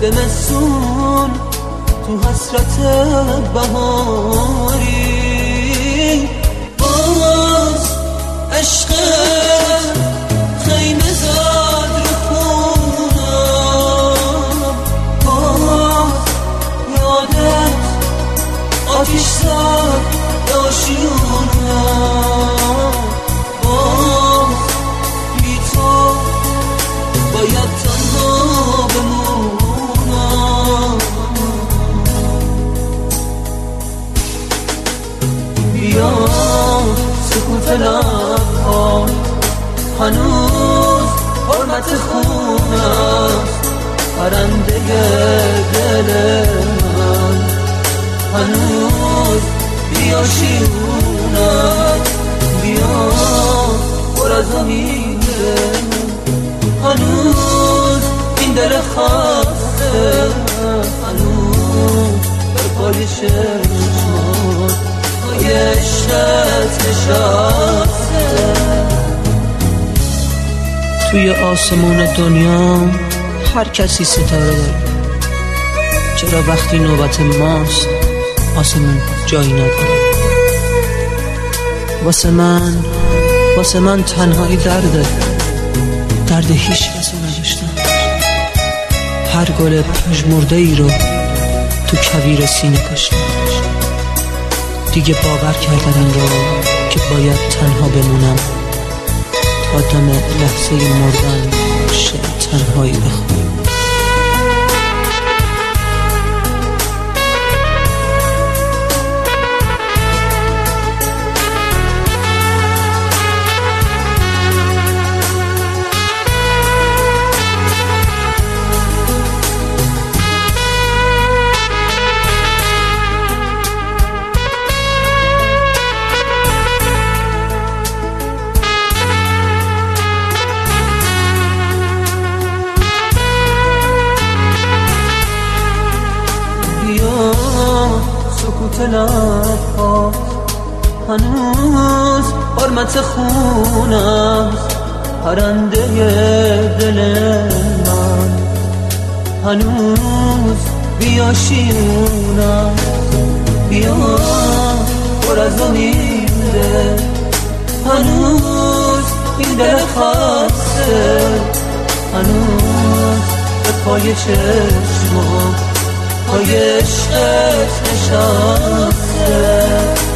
زمستون تو حسرت بهاری، باز عشق خیمه زد رو خونم، باز یادت آتیش زد داشیونم، باز بی تو باید تنها بمونم. بیا سکوت لبها هنوز حرمت خونست، پرنده دل من هنوز بیا شیونم، بیا پر از امیده هنوز این دل خسته، هنوز بر پای چشمات پای عشقت نشسته. توی آسمون دنیا هر کسی ستاره داره، چرا وقتی نوبت ماست آسمون جایی نداره؟ واسه من تنهایی درد هیچ کسی نداشتم. هر گل پژمرده ای رو تو کویر سینه کاشتم، دیگه باور کردم رو که باید تنها بمونم تا دم لحظه مردن شعر تنهایی بخونم. سکوت لبها هنوز حرمت خونست، پرنده دل من هنوز بیا شیونم، بیا پر از امیده هنوز این دل خسته، هنوز به پای چشمم پای عشقت نشسته.